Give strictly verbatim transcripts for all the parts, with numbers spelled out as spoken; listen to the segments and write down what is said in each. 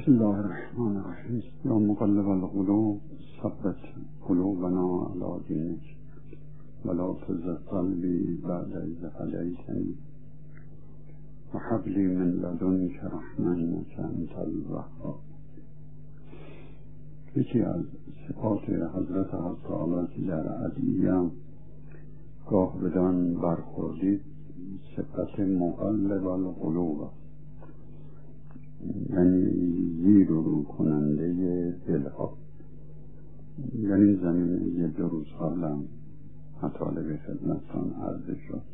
بسم الله الرحمن الرحیم. یا مقلب القلوب ثبت قلوبنا علی دینک ولا تزغ قلبی بعد اذ هدیتنی وهب لی من لدنک رحمة انک انت الوهاب. یکی از صفات حضرت حضرت که در ادعیه گاه بدان برخوردید صفت مقلب القلوب، یعنی زیر و رو کننده دلها. یعنی زمین یه دو روز قبلا مطالب خدمتتان عرض شد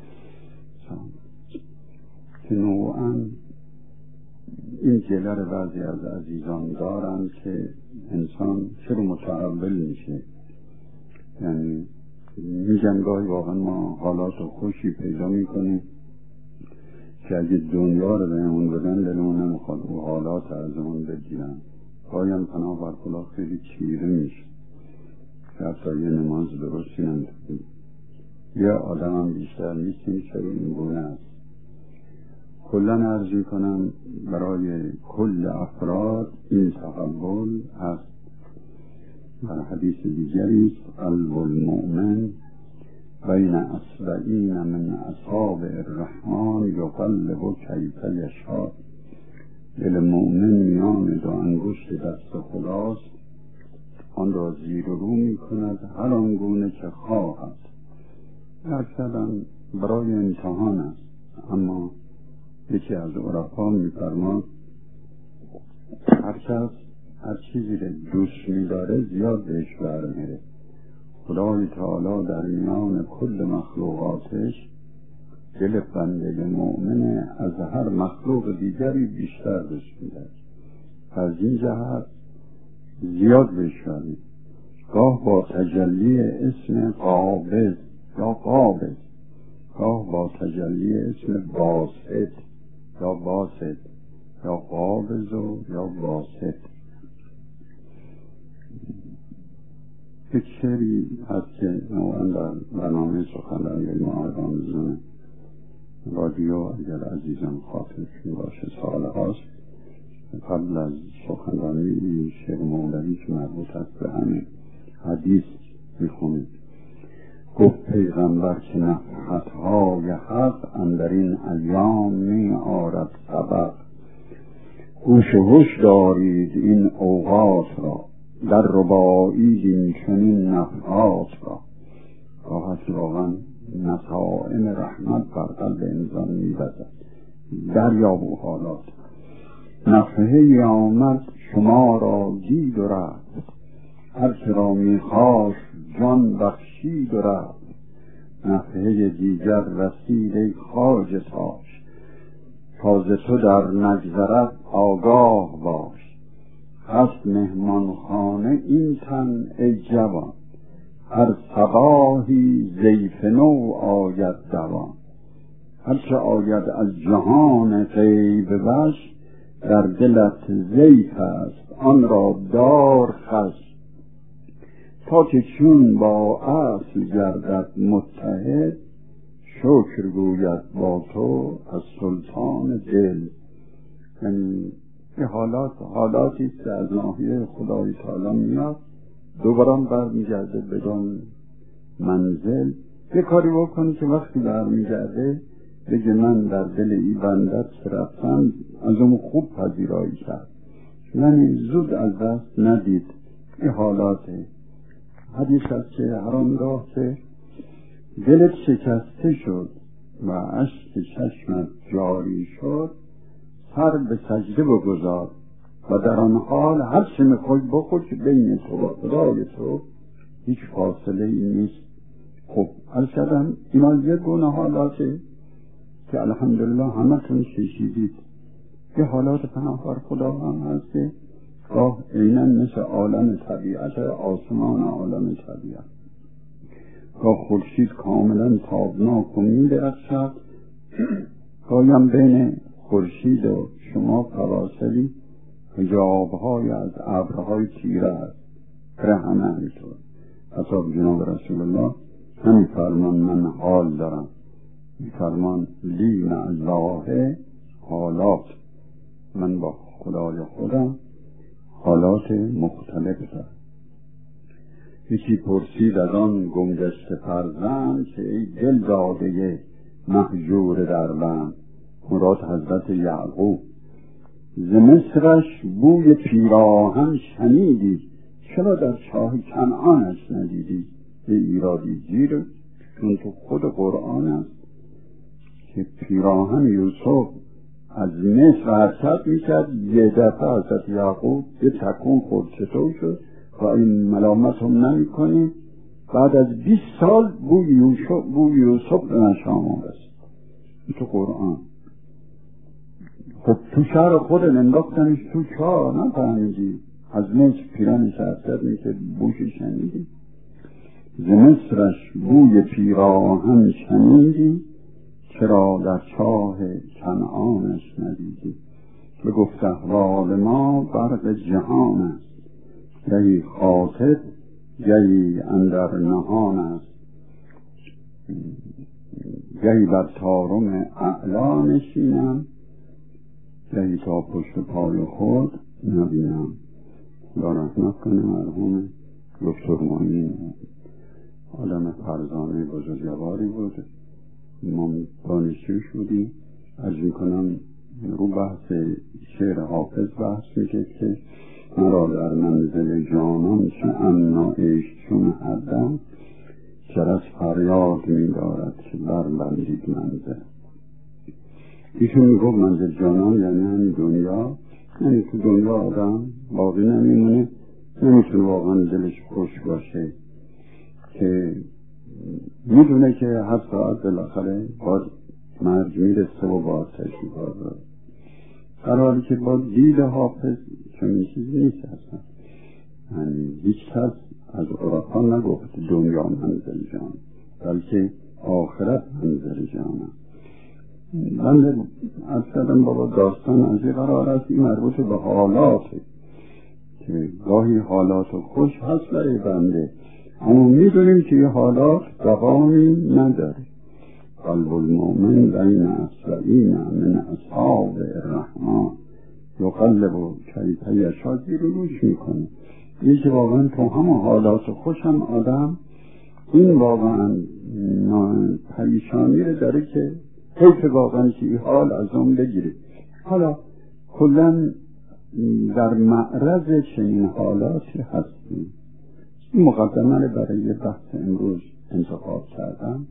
که نوعا این گله رو بعضی از عزیزان دارن که انسان چرا متحول میشه. یعنی میگن گاهی واقعا ما حالات خوشی پیدا میکنیم که اگه دنیا رو به اون بدن دلمون نمیخواد و حالات از اون بگیرن. گاهی هم پناه بر خدا خیلی چیره میشه که حتی یه نماز درستی نمیتونیم. یه آدم هم بیشتر نیستیم چرا این گونه است. کلن عرض میکنم برای کل افراد این تحول هست. در حدیث دیگری است قلب المؤمن بین اصبعین من اصابع الرحمن یقلب کیف یشاء. دل مؤمن میان دو انگشت دست خداست، آن را زیر و رو میکند هر آنگونه که خواهد. اکثرا برای امتحان است. اما یکی از عرفا میفرماد هر کس هر چیزی رو دوست می‌داره زیاد بهش برمیره. خدای تعالی در میان کل مخلوقاتش دل بنده مؤمن از هر مخلوق دیگری بیشتر بهش میده. از این جهت زیاد بهش برمیره. گاه با تجلی اسم قابض یا قابض، گاه با تجلی اسم باسط یا باسط یا قابض و یا باسط. یک شعری هست که نوعا در برنامه سخنرانی معارضان زنه رادیو اگر عزیزان خاطرشون باشه سال هاست قبل از سخنرانی شعر مولوی که مربوط است به همین حدیث میخونید. گفت پیغمبر که نفحت‌های حق اندر این ایام می آرد سبق. گوش و هوش دارید این اوقات را در رباعی این چنین نفحات را. راحت واقعا نسائم رحمت بر قلب انسان می‌وزد. دریاب و حالات نفحه‌ای آمد شما را دید و رفت، هر که را می‌خواست جان بخشید و رفت. نفحه دیگر رسید ای خواجه تاش، تازه تو در نگذرد آگاه باش. هست مهمان خانه این تن ای جوان، هر صباحی ضیف نو آید دوان. هر چه آید از جهان غیب وش، در دلت ضیف است آن را دار خوش. تا که چون با اصل گردد متحد، شکر گوید با تو از سلطان دل. یعنی یه حالات حالاتی است از ناحیه خدای تعالی میاد دوباره برمیگرده بدون منزل. یه کاری بکنی که وقتی برمیگرده بگه من در دل ای بندت که رفتم از اون خوب پذیرایی کرد. یعنی زود از دست ندید. یه حالاته. حدیث هست که هر آنگاه که دلت شکسته شد و اشک چشمت جاری شد، سر به سجده بگذار و در آن حال هر چه میخوای بخور که بین تو و خدای تو هیچ فاصله ای نیست. خب عرض کردم اینا یه گونه حالاته که الحمدلله همه تون ششیدید. یه حالات پناه بر خدا هم هست که گاه اینن مثل عالم طبیعت آسمان عالم طبیعت. گاه خورشید کاملا تابناک و می‌درخشد، گاهی هم بین خورشید و شما فواصلی حجاب‌های از ابرهای تیره است. برای همه همینطور. حتی جناب رسول الله همین فرمان من حال دارم، این فرمان لی مع الله حالات. من با خدای خودم حالات مختلف دارد. یکی پرسید از آن گمگشته فرزند که ای دل داده مهجور در بند، مراد حضرت یعقوب، ز مصرش بوی پیراهن شنیدی، چرا در چاه کنعانش ندیدی؟ به ایرادی گیر، چون تو خود قرآن است که پیراهن یوسف از مصر حرکت میکرد، یه دفعه حضرت یعقوب یه تکون خورد چطور شد و این ملامت هم نمی کنی. بعد از بیست سال بوی یوسف بوی یوسف به نشام آمد. تو قرآن. خب تو شهر خود انداختنش تو چاه، نفهمیدی از مصر پیراهنش حرکت میکرد، بوش شنیدی؟ ز مصرش بوی پیراهن شنیدی، چرا در چاه کنعانش ندیدی؟ به گفت احوال ما برق جهان است، گهی خاطب گهی اندر نهان است، گهی بر طارم اعلا نشینم، گهی تا پشت پای خود نبینم. خدا رحمت کنه مرحوم دکتر معین، آدم فرزانه بزرگواری بود. ما دانشجوش بودیم. عرض میکنم رو بحث شعر حافظ بحث میکرد که مرا در منزل جانان چه امن و عیش چون هردم، جرس فریاد میدارد که بربندید منزل. ایشون میگفت منزل جانان یعنی همین دنیا، یعنی تو دنیا آدم باقی نمیمونه، نمیتونه واقعا دلش خوش باشه که میدونه که هر ساعت بالاخره باید مرگ میرسه و باید تشریفات داره. در حالی که با دید حافظ چون چیزی نیست اصلا. یعنی هیچ کس از عرفان نگفت دنیا منزل جان، بلکه آخرت منزل جان. من از کردم بابا داستان از این قرار است، این مربوط به حالاته که گاهی حالات خوش هست برای بنده، اما میدونیم که این حالات دوامی نداره. قلب المؤمن بین اصبعین من اصحاب الرحمن یقلب کیف یشاء رو روش میکنه. این که واقعا تو همه حالات خوشم آدم این واقعا پریشانی رو داره که حیث واقعا که این حال از اون بگیره. حالا کلن در معرض چنین حالاتی هستیم. این مقدمه رو برای بحث امروز انتخاب کردم.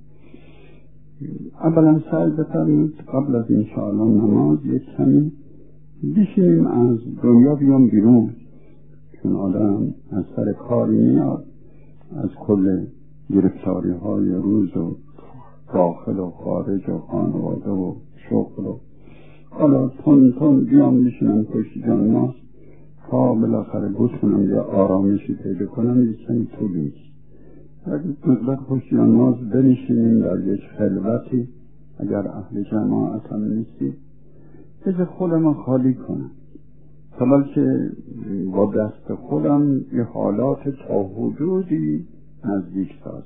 اولا سعی بفرمید قبل از انشاءالله نماز یک کمی بشینیم از دنیا بیام بیرون، چون آدم از سر کاری میاد، از کل گرفتاری های روز و داخل و خارج و خانواده و شغل و حالا تون تون بیام بشینم پشت جان ما تا بالاخره بتونم یه آرامشی پیدا کنم. یک کمی طول میشه. اگر مطلق پشت جان ماز بنشینیم در یک خلوتی، اگر اهل جماعت هم نیستی بذار خودم خالی کنم تا بلکه با دست خودم یه حالات تا حدودی نزدیک ساز.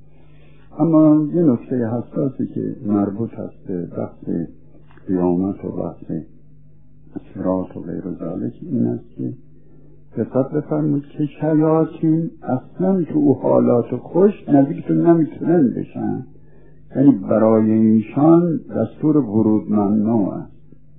اما یه نکته حساسی که مربوط هست به بحث قیامت و بحث صراط و غیر ذالک این است که دقت بفرمایید که شیاطین اصلا تو حالات خوش نزدیکتون نمیتونن بشن، یعنی برای ایشان دستور ورود ممنوع است.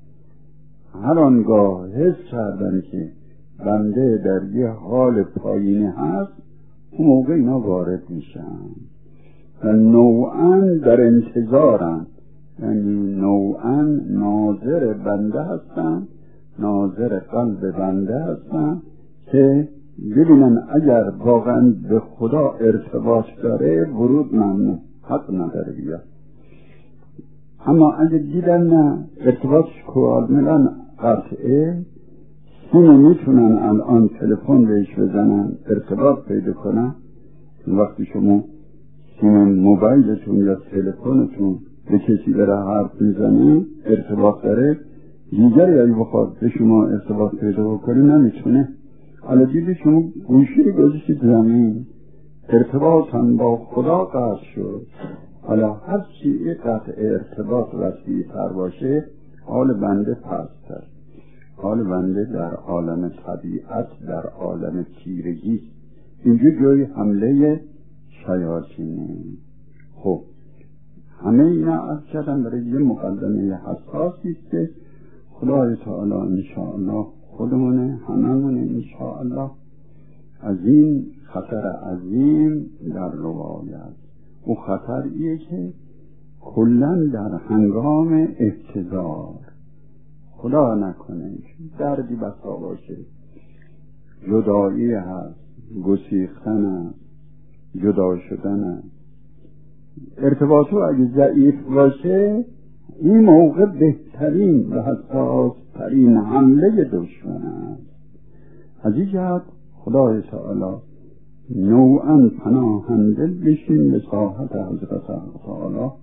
هر آنگاه حس کردن که بنده در یه حال پایینی هست، اون موقع اینا وارد میشن و نوعاً در انتظارن، یعنی نوعاً ناظر بنده هستن، ناظر قلب بنده هستن که ببینن اگر واقعاً به خدا ارتباط داره ورود ممنوع، حق نداره بیاد. اما اگر دیدن نه ارتباطش کاملا قطعه، اینو میتونن الان تلفن بهش بزنن ارتباط پیدا کنن. وقتی شما سیم موبایلتون یا تلفنتون به کسی داره حرف میزنه ارتباط داره، دیگری اگه بخواد به شما ارتباط پیدا کنه نمیتونه. حالا دیدی شما گوشی رو گذاشتید زمین، ارتباط هم با خدا قطع شد. حالا هر چی قطع ارتباط وسیع تر باشه حال بنده پست‌تر. حال بنده در عالم طبیعت، در عالم تیرگی، اینجا جای حمله شیاطینه. خب همه اینا از کردن برای یه مقدمه حساسی است که خدای تعالی انشاءالله خودمونه، هممونه انشاءالله از این خطر عظیم در روایت. او خطر ایه که کلن در هنگام احتضار، خدا نکنه دردی بسا باشه، جدایی هست، گسیختن هست، جدا شدن هست، ارتباطو اگه ضعیف باشه این موقع بهترین و حساس ترین حمله دشمن است. از این جهت خدای تعالی نوعا پناهنده بشین به ساحت حضرت تعالی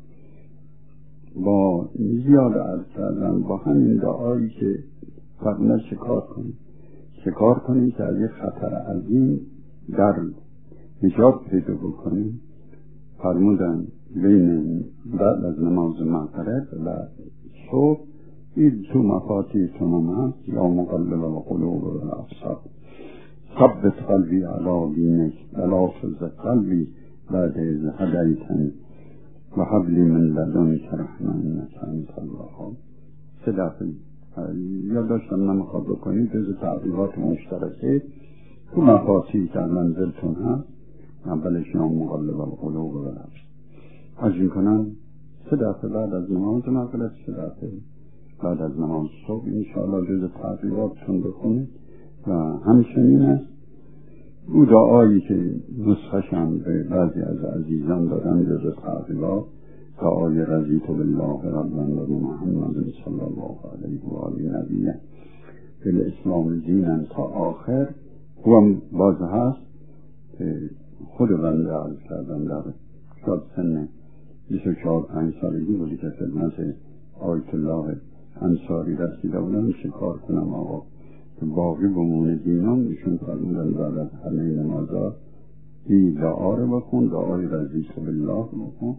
با زیاد عرض کردن، با همین دعایی که فرمودن شکار کنید شکار کنید که از یک خطر عظیم در نجات پیدا بکنید. فرمودن بین بعد از نماز مغرب و صبح این تو مفاتیحتون هست، یا مقلب و قلوب و الابصار ثبت قلبی علی دینک ولا تزغ قلبی بعد اذ هدیتنی و هب لی من لدنک رحمة انک انت الوهاب. سه دفعه یاد داشتم نمیخواد بکنید، جز تعبیرات مشترکه تو مفاتیح در منزلتون هست. اولش یا مقلب القلوب و الابصار از این کنن سه دفعه بعد از نماز مغرب، سه دفعه بعد از نماز صبح انشاءالله جز تعبیراتشون بخونید. و همچنین است او دعایی که نسخش هم به بعضی از عزیزان دادن جز تعبیرات، دعای رضیت بالله ربا و محمد صلی الله علیه و آله نبیه بالاسلام دینا تا آخر، او هم باز هست که خود بنده عرض کردم در شاد سن بیست و چهار پنج سالگی بودی که خدمت آیت الله انصاری رسیده بودم شکار کنم آقا که باقی بمونه دینام. ایشون فرمودن بعد از همه نمازات این دعا رو بخون، دعای رضیت بالله بخون.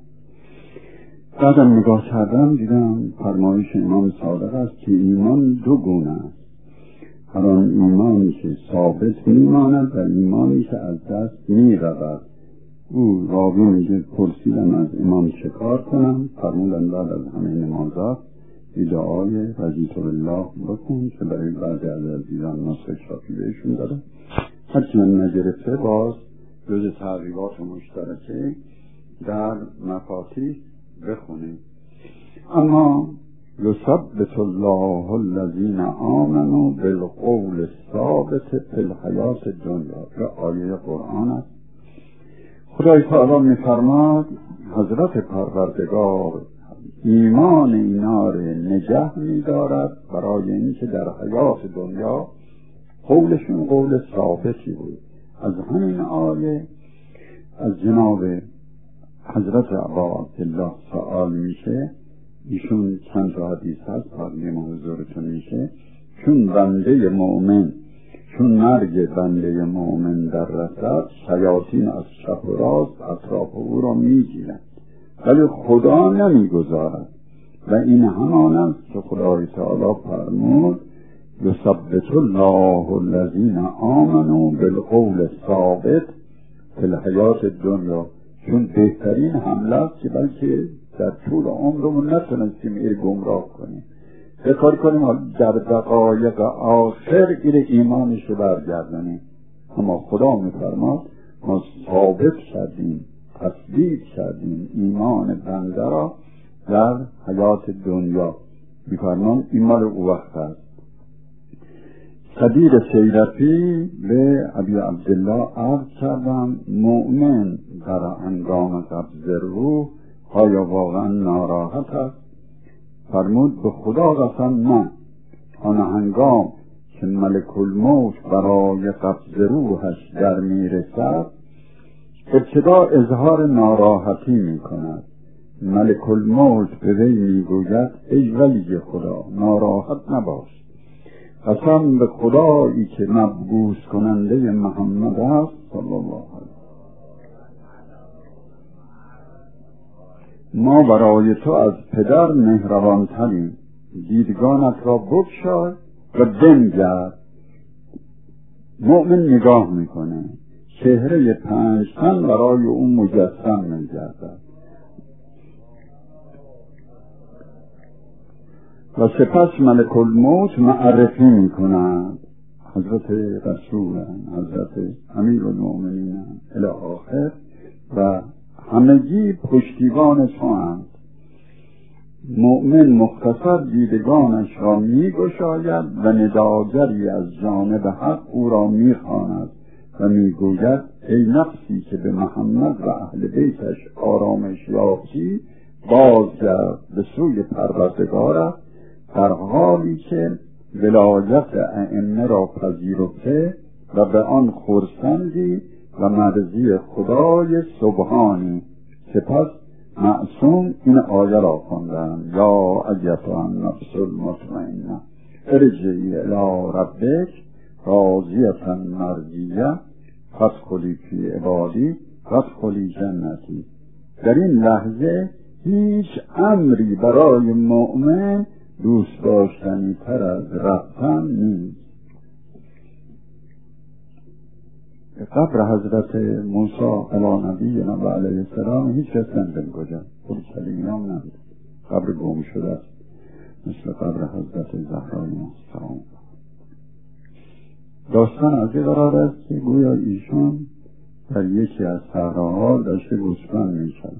بعدم نگاه کردم دیدم فرمایش امام صادق است که ایمان دو گونه است، هر آن ایمانی که ثابت میماند و ایمانی که از دست میرود. او راوی میگه پرسیدم از امام شکار کنم، فرمودن بعد از همه نمازات این دعای رضیت بالله بکن که برای بعضی از عزیزان نسخه شافی بهشون داره. هرچی من نگرفته باز جز تعریبات مشترکه در مفاتیح بخونید. اما یثبت الله الذین آمنوا بالقول الثابت فی الحیاة الدنیا، که آیه قرآن است. خدای تعالی می‌فرماد حضرت پروردگار ایمان اینا را نگه می‌دارد برای اینکه در حیات دنیا قولشون قول ثابتی بود. از همین آیه از جناب حضرت ابا عبدالله سوال میشه، ایشون چند تا حدیث هست تقدیم حضورتون میشه. چون بنده مؤمن چون مرگ بنده مؤمن در رسد، شیاطین از چپ و راست اطراف او را میگیرند ولی خدا نمیگذارد. و این همان است که خدای تعالی فرمود یثبت الله الذین آمنوا بالقول الثابت فی الحیاة الدنیا. چون بهترین حمله است که بلکه در طول عمرمون نتونستیم ایر گمراه کنیم، فکر کنیم در دقایق آخر ایر ایمانش رو برگردنیم. اما خدا میفرماد ما ثابت کردیم، تثبیت کردیم ایمان بنده را در حیات دنیا. میفرمان این مال او وقت است. صدیر سیرفی به ابی عبدالله عرض کردم مؤمن در هنگام قبض روح آیا واقعا ناراحت است؟ فرمود به خدا قسم نه، آن هنگام که ملک الموت برای قبض روحش در میرسد ابتدا اظهار ناراحتی می کند. ملک الموت به وی می گوید ای ولی خدا ناراحت نباش، قسم به خدایی که مبعوث کننده محمد است صلی الله علیه ما برای تو از پدر مهربانتریم، دیدگانت را بگشای و بنگر. مؤمن نگاه میکنه، چهره پنج تن برای اون مجسم میگردد و سپس ملک الموت معرفی میکنند حضرت رسول، حضرت امیر المؤمنین الی آخر و همگی پشتیبان تو هست. مؤمن مختصر دیدگانش را می گشاید و نداگری از جانب حق او را می خواند و می گوید ای نفسی که به محمد و اهل بیتش آرامش یافتی، بازگرد به سوی پروردگارت در حالی که ولایت ائمه را پذیرفته و به آن خرسندی و مرضی خدای سبحانی. سپس معصوم این آیه را خواندند یا ایتها النفس المطمئنه ارجعی الی ربک راضیة مرضیه فادخلی فی عبادی وادخلی جنتی. در این لحظه هیچ امری برای مؤمن دوست داشتنی تر از رفتن نیست. قبر حضرت موسی علی نبینا و علیه السلام هیچ کس نمیدن کجا، خود کلیمی هم نمیدن، قبر گم شده است مثل قبر حضرت زهرای السلام. داستان از این قرار است که گویا ایشون در یکی از صحراها داشته گوسفند می‌شد.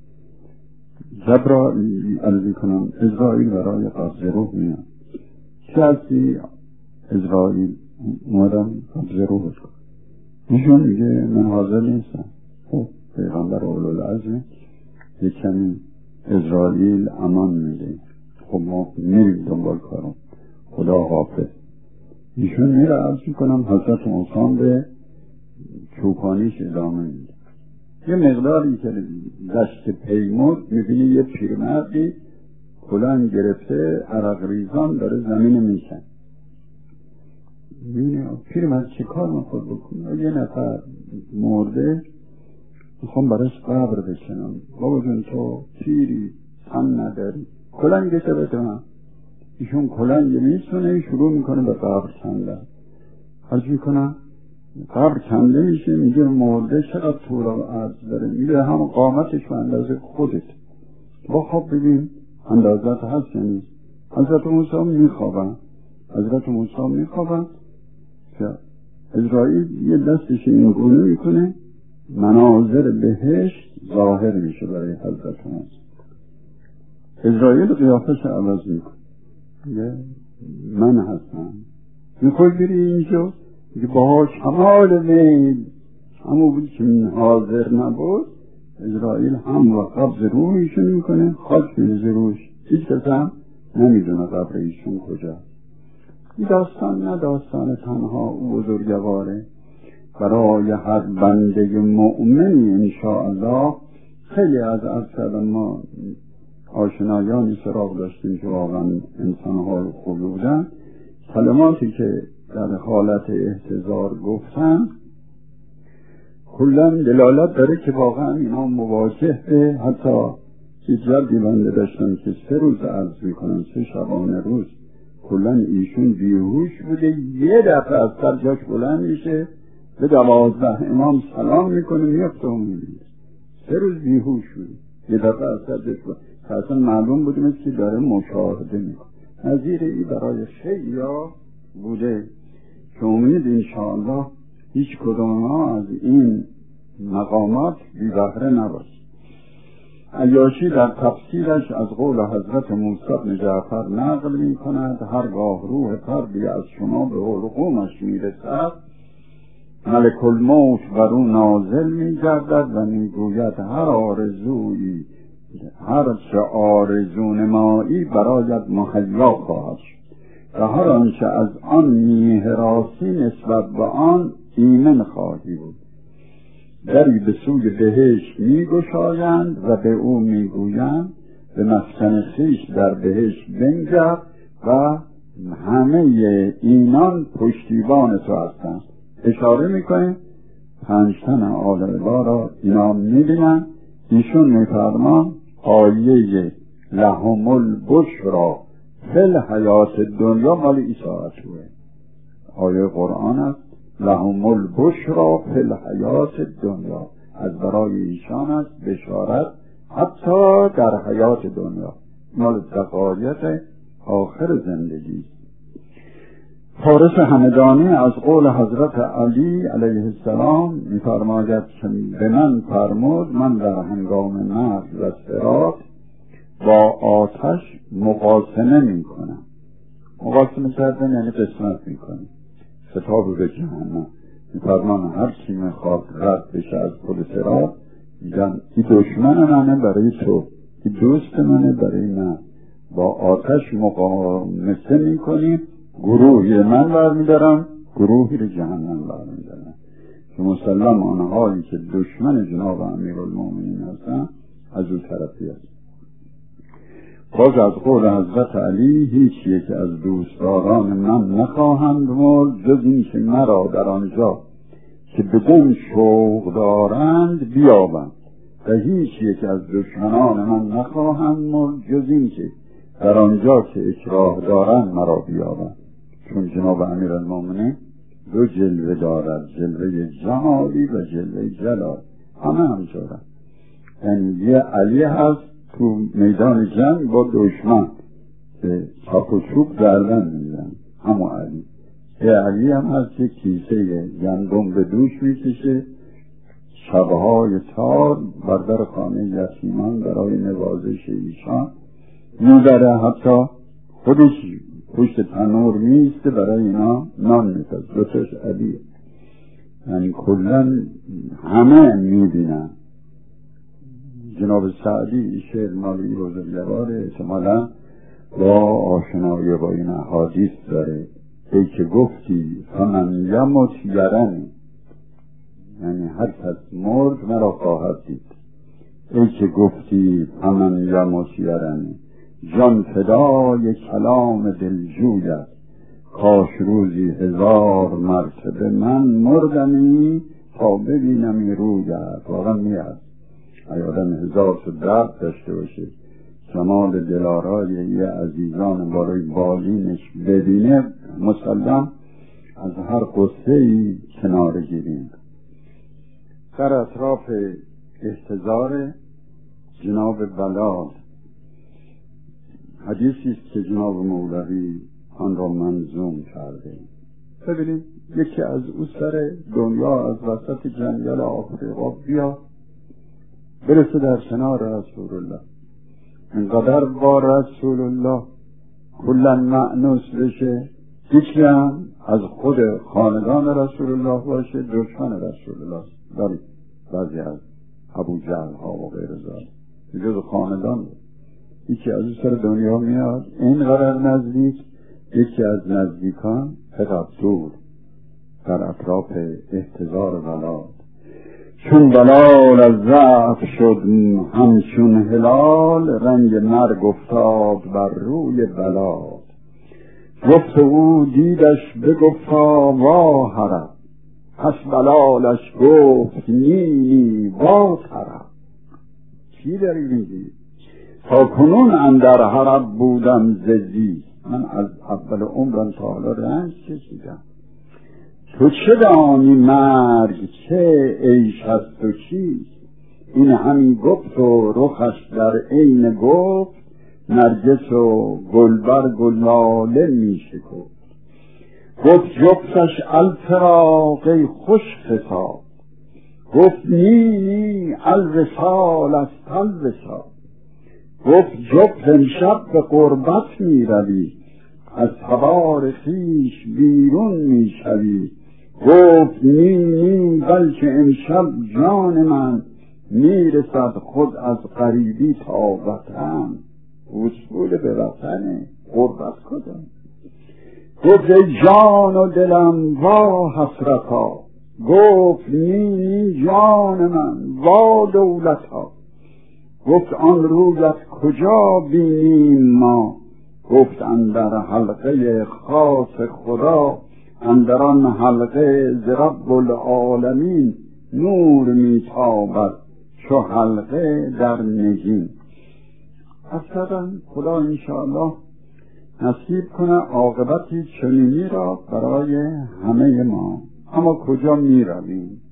جبرائیل عرضی کنم اسرائیل برای قبض روح میاد. چه هستی اسرائیل اومدم قبض روح کنم. ایشون میگه من حاضر نیستم. خب پیغمبر اولوالعزم یک کمی اسرائیل امان میده. خب ما میریم دنبال کارم، خدا حافظ. ایشون میره عرض میکنم حضرت موسی به چوپانیش ادامه میده. یه مقداری که دشت پیمود میبینی یه پیرمردی کلاه گرفته عرق ریزان داره زمین میشن. میبینی پیرمرد چه کار میخواد بکنه؟ یه نفر مرده میخوام براش قبر بشنم. بابا جون تو پیری هم نداری، کلاه گرفته بده من. ایشون کلاه میسونه شروع میکنه به قبر کندن. حرج میکنم قبر کنده میشه، میگه مرده چقدر طول و عرض داره، میگه هم قامتش به اندازه خودت. با خب ببین اندازت هست یا نیست. حضرت موسی میخوابن حضرت موسی میخوابن که اسرائیل یه دستش این گونه میکنه، مناظر بهشت ظاهر میشه برای حضرت موسی. اسرائیل قیافش عوض میکنه، میگه من هستم. میخوای بری اینجا؟ میگه با کمال میل همون بود که من حاضر نبود. اسرائیل هم و قبض روحیشون میکنه، خاک میزه روش. هیچ کس هم نمیدونه قبر ایشون کجا. این داستان نه داستان تنها او بزرگواره، برای هر بنده مؤمنی انشاءالله. خیلی از اصلا ما آشنایانی سراغ داشتیم که واقعا انسان‌های خوبی بودن. کلماتی که در حالت احتضار گفتن کلن دلالت داره که واقعا اینا مواجه به حتی که جلدی بنده داشتن که سه روز عرض میکنن، سه شبانه روز کلن ایشون بیهوش بوده. یه دفعه از سر جاش بلند میشه به دوازده امام سلام میکنه میفته و میبینه. سه روز بیهوش بوده، یه دفعه از سر جاش بلند اصلا معلوم بودیم که داره مشاهده میکنه. نظیر ای برای خیلی ها بوده که امید انشاءالله هیچ کدام ها از این مقامات بی بهره نباشه. عیاشی در تفسیرش از قول حضرت موسی بن جعفر نقل می کند هرگاه روح فردی از شما به حلقومش می رسد ملک الموت بر او نازل می گردد و می گوید هر آرزویی هر چه آرزو نمایی برایت مهیا خواهد شد و هر آنچه از آن می‌هراسی نسبت به آن ایمن خواهی بود. دری به سوی بهشت می‌گشایند و به او می‌گویند به مسکن خویش در بهشت بنگر و همه اینان پشتیبان تو هستند. اشاره می‌کنه پنج تن آل الله را اینا می‌بینن. ایشون می‌فرمان آیه لهم البشرا فل حیات دنیا مال عیسی توه. آیه قرآن است لهم البشرا فی الحیات دنیا، از برای ایشان است بشارت حتی در حیات دنیا، مال دقایق آخر زندگی. فارس همدانی از قول حضرت علی علیه السلام می‌فرماید که به من فرمود من در هنگام مرگ و صراط با آتش مقاسمه میکنم. مقاسمه کردن یعنی قسمت میکنم، خطاب به جهنم. میفرمان هر کی میخواد رد بشه از پل صراط، میگن این دشمن منه برای تو، این دوست منه برای من، با آتش مقاسمه میکنیم، گروهی من برمیدارم، گروهی رو جهنم برمیدارم. که مسلم آنهایی که دشمن جناب امیرالمومنین هستن از او طرفی است. باز از قول حضرت علی هیچ یک از دوستداران من نخواهند مرد جز این که مرا در آنجا که بدون شوق دارند بیابند، و هیچ یک از دشمنان من نخواهند مرد جز این که در آنجا که اکراه دارند مرا بیابند. چون جناب امیرالمومنین دو جلوه دارد، جلوه جمالی و جلوه جلال، همه همچاره. یعنی یه علی هست تو میدان جنگ با دشمن که چاپ و چوب گردن میزن، همون علی. یه علی هم هست که کیسه گندم به دوش میکشه، شبهای تار بر در خانه یتیمان برای نوازش ایشان میبره، حتی خودش پشت تنور میسته برای اینا نان میسازه. دوتاش علیه. یعنی کلن همه میبینن. جناب سعدی شعر مالی بزرگواره، احتمالا با آشنایی با این احادیث داره. ای که گفتی فمن یمت یرنی، یعنی هر کس مرد مرا خواهد دید. ای که گفتی فمن یمت یرنی، جان فدای کلام دلجویت، کاش روزی هزار مرتبه من مردمی تا ببینمی رویت. واقعا میاد آدم هزار تا درد داشته باشه، جمال دلارای یه عزیزان بالای بالینش ببینه، مسلم از هر قصه ای کنار گیریم. در اطراف احتضار جناب بلال حدیثی است که جناب مولوی آن را منظوم کرده. ببینید یکی از او سر دنیا از وسط جنگل آفریقا بیا برسه در کنار رسول الله، اینقدر با رسول الله کلن معنوس بشه، یکی هم از خود خاندان رسول الله باشه دشمن رسول الله. دارید بعضی از ابو جهل ها و غیر ذالک جز خاندان، یکی از سر دنیا میاد اینقدر نزدیک، یکی از نزدیکان فقط دور در اطراف احتضار بلال. چون بلال از ضعف شد همچون هلال، رنگ مرگ افتاد بر روی بلال. گفت او دیدش بگفتا وا حرم، پس بلالش گفت نی وا طرب. چی داری میگی؟ تا کنون اندر حرم بودم زدی، من از اول عمرم تا حالا رنج کشیدم. تو چه دانی مرگ چه عیش هست و چیست؟ این همی گفت و رخش در عین گفت، نرگس و گلبر گلاله می شکفت. گفت جفتش الفراق خوش خطاب، گفت نی نی الوصال است الوصال. گفت جفت امشب به قربت می روی، از تبار خویش بیرون می شوی. گفت نی نی بلکه امشب جان من می رسد خود از غریبی تا وطن. وصول به وطنه، قربت کدام؟ گفت ای جان و دلم وا حسرتا، گفت نی نی جان من وا دولتا. گفت آن رویت کجا بینیم ما؟ گفت اندر حلقه خاص خدا، اندر آن حلقه ز رب العالمین نور میتابد چو حلقه در نگین. اصلا خدا انشاءالله نصیب کنه عاقبتی چنینی را برای همه ما. اما کجا می رویم؟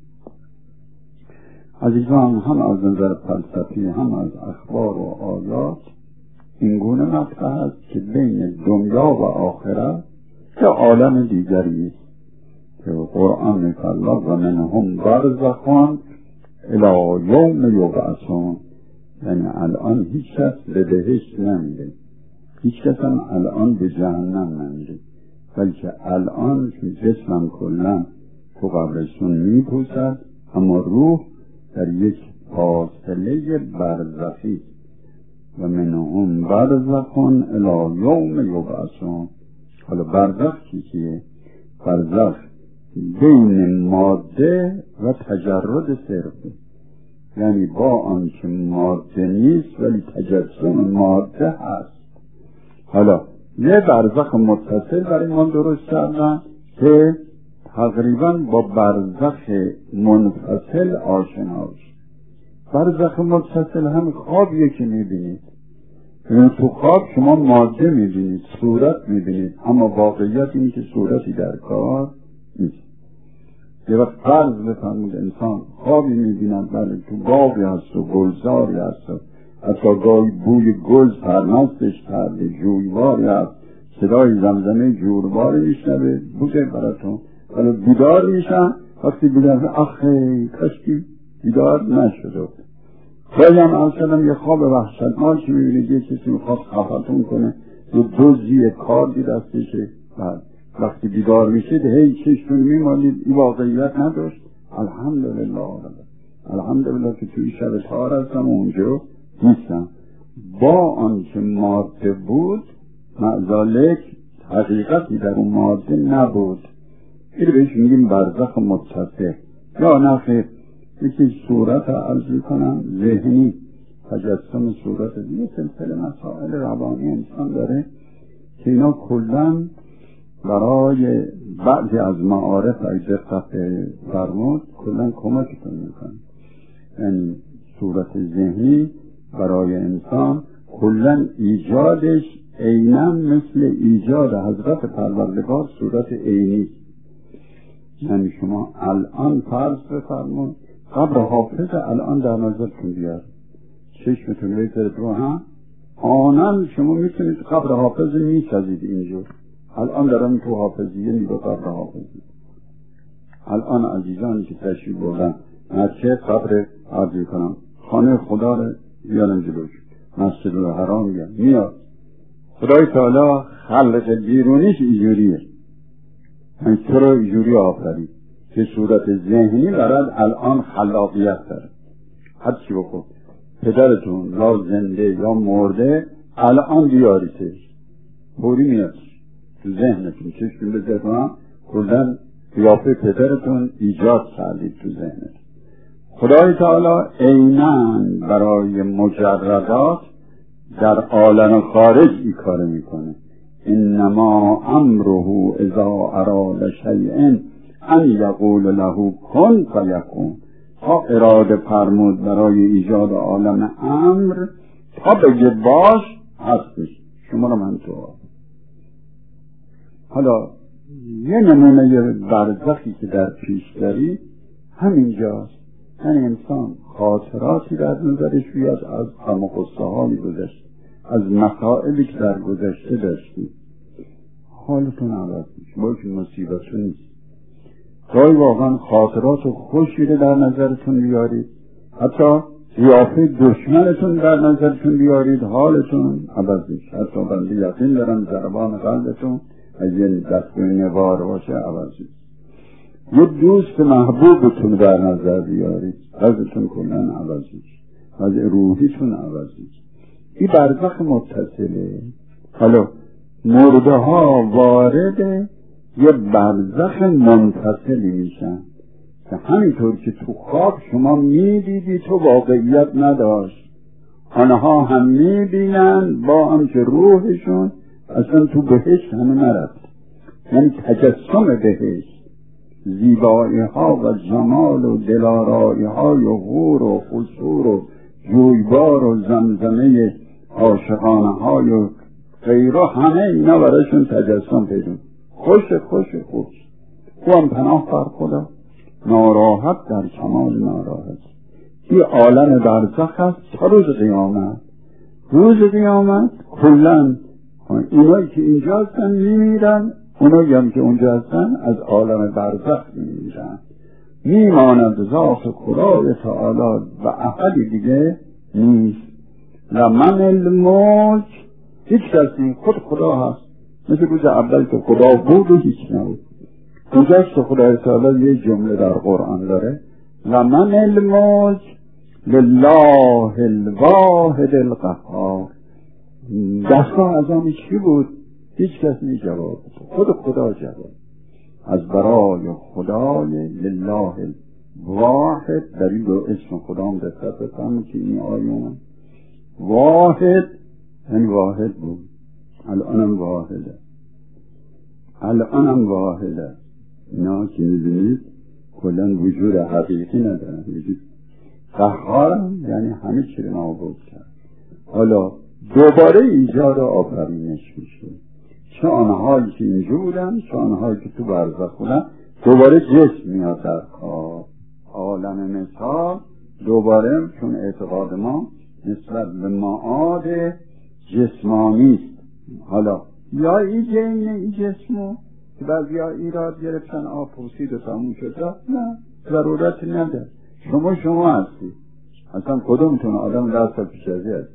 عزیزان، هم از نظر فلسفی هم از اخبار و آیات این گونه مطرح است که بین دنیا و آخرت که عالم دیگری است که قرآن می‌فرماید و منهم برزخون الی یوم یبعثون، یعنی الان هیچ کس به بهشت نمیره، هیچ کس هم الان به جهنم نمیره، بلکه الان چون جسمم کلا تو قبرستون میپوسد، اما روح در یک فاصله برزخی و منهم برزخون الی یوم یبعثون. حالا برزخ چیه؟ برزخ بین ماده و تجرد صرفه، یعنی با آنکه ماده نیست ولی تجسم ماده هست. حالا یه برزخ متصل برای ما درست کردن که تقریبا با برزخ منفصل آشناست. برزخ متصل هم خوابیه که میبینید، تو خواب شما ماده میبینید، صورت میبینید، اما واقعیت اینه که صورتی در کار نیست. یه وقت فرض بفرمود انسان خوابی میبیند، بله تو باغی هست و گلزاری هست و حتی گاهی بوی گل سرمستش کرده، جویباری هست، صدای زمزمه جویباری میشنوه، بوده براتون، ولی بیدار میشن. وقتی بیدار آخه کشکی بیدار نشده. خیلی هم اصلا یه خواب وحشتناک که میبینید یه کسی میخواد خفتون کنه، یه دوزی کاردی دستشه، بعد وقتی بیدار میشید هی چشتون میمالید، این واقعیت نداشت. الحمدلله الحمدلله که توی شب تار هستم و اونجا نیستم. با آنکه ماده بود معذالک حقیقتی در اون ماده نبود. این بهش میگیم برزخ متصل. یا نخیر یکی صورت عرض کنم ذهنی، تجسم صورت یه سلسله مسائل روانی انسان داره که اینا کلن برای بعضی از معارف اگه دقت فرمود کلن کمکتون میکنه. یعنی صورت ذهنی برای انسان کلن ایجادش عیناً مثل ایجاد حضرت پروردگار صورت عینی. یعنی شما الان فرض بفرمون قبر حافظ الان در نظرتون بیار، چشمتون بگذارید رو هم، آنان شما میتونید قبر حافظ میسازید. اینجور الان دارم تو حافظیه میگه قبر حافظی. الان عزیزانی که تشریف بردن چه قبر عرضی کنم خانه خدا رو بیارن جلوش، مسجد الحرام بیارن میاد. خدای تعالی خلق بیرونیش اینجوریه، من تو رو اینجوری آفرید که صورت ذهنی برد الان خلاقیت داره. هر چی بکن پدرتون یا زنده یا مرده الان بیاریتش بوری میاد تو ذهنتون، چشم بزرگم کلن قیافه پدرتون ایجاد کردید تو ذهنتون. خدای تعالی عیناً برای مجردات در عالم خارج این کار میکنه. انما امره اذا اراد شیئا ان یقول له کن فیکون. تا اراده فرمود برای ایجاد عالم امر، تا بگه باش هست میشه. شما رو من تو حالا یه نمونه برزخی که در پیش داری همینجاست. یعنی انسان خاطراتی در نظرش بیاد از غم و غصه هایی گذشته، از مسائلی که در گذشته داشتید، حالتون عوض میشه، با که مصیبتون نیست. گاهی واقعا خاطرات خوشی رو در نظرتون بیارید، حتی قیافه دشمنتون در نظرتون بیارید، حالتون عوض میشه. حتی بنده یقین دارم ضربان قلبتون از یه دستگاه نوار باشه عوض میشه. یه دوست محبوبتون در نظر بیارید، وضعتون کلن عوض میشه، وضع روحیتون عوض میشه. این برزخ متصله. حالا مرده ها وارد یه برزخ منفصلی میشن که همینطور که تو خواب شما میدیدی تو واقعیت نداشت، آنها هم میبینن با آنکه روحشون اصلا تو بهشت همه نرفت. یعنی تجسم بهشت، زیبایی ها و جمال و دلارایی های و غور و خسور و جویبار و زمزمه عاشقانه های و غیره، همه اینا برایشون تجسم پیدا. خوش خوش خوش او هم پناه بر خدا، ناراحت در کمال ناراحت. این عالم برزخ هست تا روز قیامت. روز قیامت کلن اینایی که اینجا هستن میمیرن، اونایی هم که اونجا هستن از عالم برزخ میمیرن، میماند ذات خدای تعالی و احدی دیگه نیست. لمن الملک، هیچ کسی خود خدا هست، مثل روز اول که خدا بود و هیچ نبود. اونجاست که خدای تعالی یه جمله در قرآن داره، لمن الملک لله الواحد القهار. دستگاه از آنی چی بود؟ هیچ کس می جواب، خود خدا جواب. از برای خدای لله الواحد، در این دو اسم خدا هم دقت بفهمید که این آیون واحد یعنی واحد بود، الانم واحده، الانم واحده. اینا که می‌بینید کلاً وجود حقیقی ندارن، وجود قهار یعنی همه چی رو نابود کرد. حالا دوباره ایجاد آفرینش میشه، چه آنهایی که اینجا بودن چه آنهایی که تو برزخ بودن، دوباره جسم میاد در کار. عالم مثال دوباره، چون اعتقاد ما نسبت به معاد جسمانی است. حالا یا این جین این جسمو که بعضی ها ایراد گرفتن آب پوسید و تموم شد، نه ضرورت نداره. شما شما هستی، اصلا کدومتون آدم ده سال پیش ازی هست؟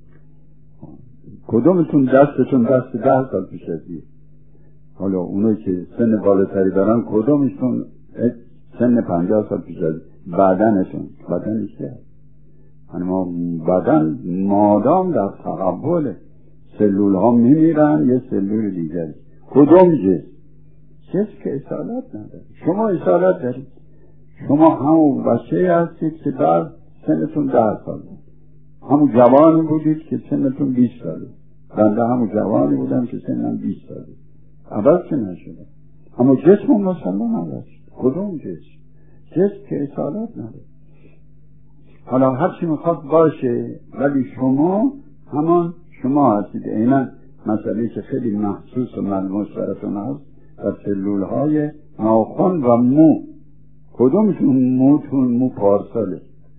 کدومتون دستتون دست ده سال پیش ازی؟ حالا اونایی که سن بالاتری دارن کدومشون سن پنجاه سال پیش ازی؟ بدنتون بدنش هست. ما بدن مادام در تقبله، سلول ها میمیرن، یه سلول دیگری. کدوم جسم؟ جسم که اصالت نداره. شما اصالت دارید، شما همون بچه هستید که در سنتون ده سال بود، همون جوانی بودید که سنتون بیست سال بود. بنده همون جوانی بودم که سنم بیست سال بود، عوض که نشده. اما جسم هم مسلم عوض شد. کدوم جسم؟ جسم که اصالت نداره. حالا هرچی میخواد باشه، ولی شما همان شما هستید. اینا مسئله که خیلی محسوس و ملموس براتون هست در سلول های ناخن و مو. کدومشون موتون مو پارساله؟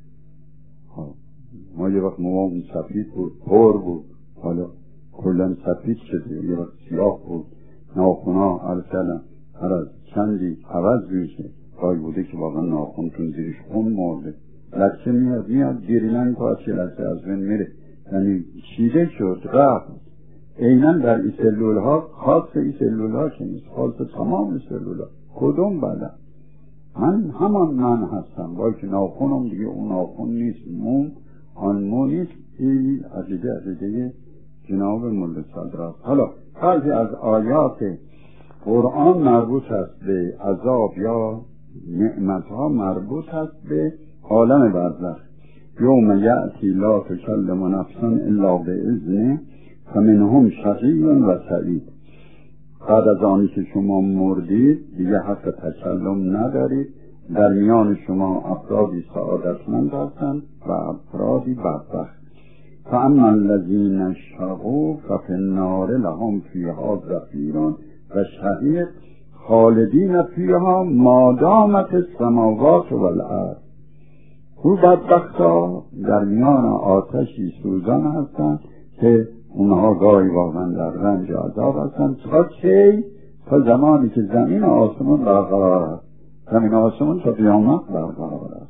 ما یه وقت موامون سفید بود، پر بود، حالا کلن سفید شده، یه وقت سیاه بود. ناخنا ارسلن هر از چندی عوض میشه. گاهی بوده که واقعا ناخنتون زیرش خون مرده، لکه میاد میاد گیرینن پاچه لکه از بین میره، یعنی چیده شد رفت. اینن در این سلول ها، خاص این سلول ها که نیست، خاص تمام سلول ها. کدوم بدن؟ من همان من هستم، باید که ناخونم دیگه اون ناخون نیست، مون آن مو نیست. این عقیده عقیده جناب ملا صدر. حالا بعضی از آیات قرآن مربوط است به عذاب یا نعمت ها، مربوط است به عالم برزخ. یوم یأتی لا تکلم نفسا الا باذنه فمنهم شقی و سعید. بعد از آنی که شما مردید دیگه حق تکلم ندارید، در میان شما افرادی سعادتمند هستند و افرادی بدبخت. فاما الذین شقوا ففی النار لهم فیها زفیر و شهیق خالدین فیها ما دامت السماوات والارض. او بدبختا در میان آتشی سوزان هستند که اونها گاهی واقعا در رنج و عذاب هستند. تا کی؟ تا زمانی که زمین و آسمان برقرار است. زمین و آسمان تا قیامت برقرار است.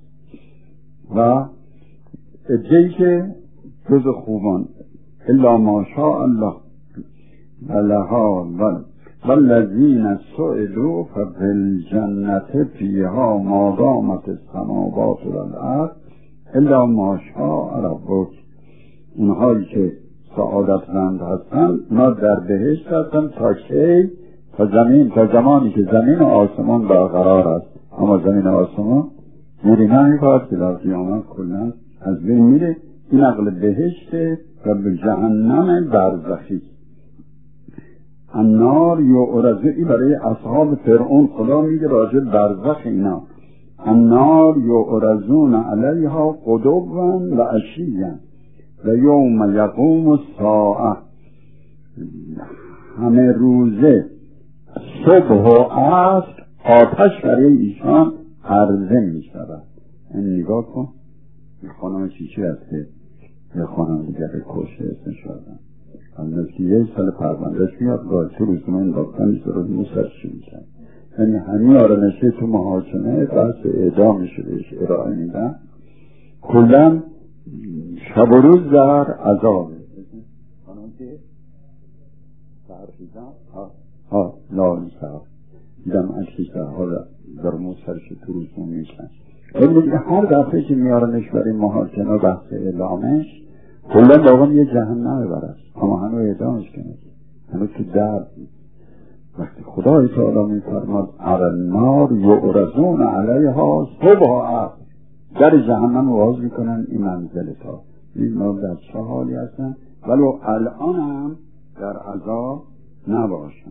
و ادهی که جز خوبان الا ما شاء الله ولها والذین سئلوا ففی الجنة فیها ما دامت السماوات والارض الا ما شاء ربک. اونهایی که سعادتمند هستند اونا در بهشت هستند تا کی؟ تا زمین، تا زمانی که زمین و آسمان برقرار است. اما زمین و آسمان میرینه میباد که در قیامت کلن از بین میره. این عقل بهشت و به جهنم برزخی. النار یعرضی برای اصحاب فرعون خدا میگه راجع برزخ اینا. النار یعرضون علیها غدوا و عشیا و یوم یقوم الساعه همه روزه صبح و عصر آتش برای ایشان عرضه می شود. این نگاه کن، یه خانم چیچی هست که یه خانم دیگر کشه اسمش شدن از یه سال پروندهش میاد گاه تو روزنامه انداختن میشه رو موسرشی میشن. یعنی همین آرنشه تو محاکمه بحث اعدامش بهش ارائه میدن، کلن شب و روز در عذابه. خانم که سهرخیزم ها ها لاری سهر دیدم اشکی سهرها در موسرش تو روزنامه میشن. این هر دفعه که میارنش برای محاکمه بحث اعلامش کلن باقا یه جهنم برست، اما هنو اعدامش کنید، هنو تو درد. وقتی خدای تعالی میفرماد النار یعرضون علیها صبح و عصر، در جهنم واز میکنن این منزل تا این نار در چه حالی هستن ولو الان هم در عذاب نباشن.